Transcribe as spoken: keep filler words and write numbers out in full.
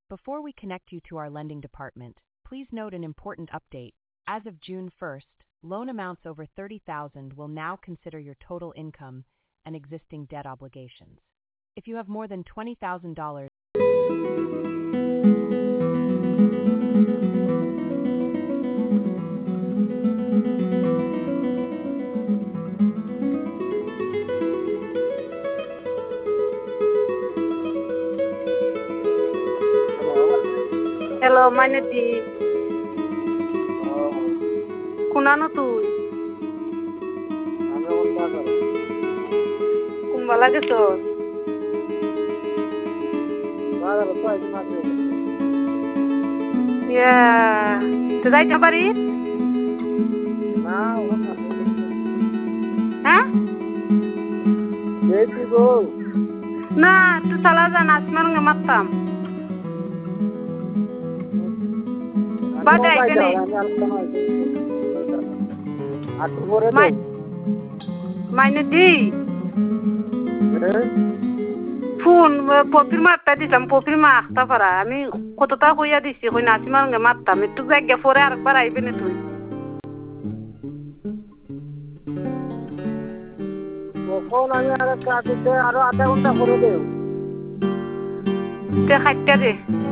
Before we connect you to our lending department, please note an important update. As of June first, loan amounts over thirty thousand dollars will now consider your total income and existing debt obligations. If you have more than twenty thousand dollars, Hello, Manati. Kunano tuh? Kumbala gitu. Ya, sudah coba rit? Hah? Nah, tu salah jangan asmal ngematam. Badai gini. Mai, Manati. Phone, popir mata di sam popir mak ta para. Ami kota ta kuya di si kuya asmal ngematam. Itu gak fore arak para ibu itu. Kau nanya arak kat itu, aro ada unta fore deh. Te khatte deh.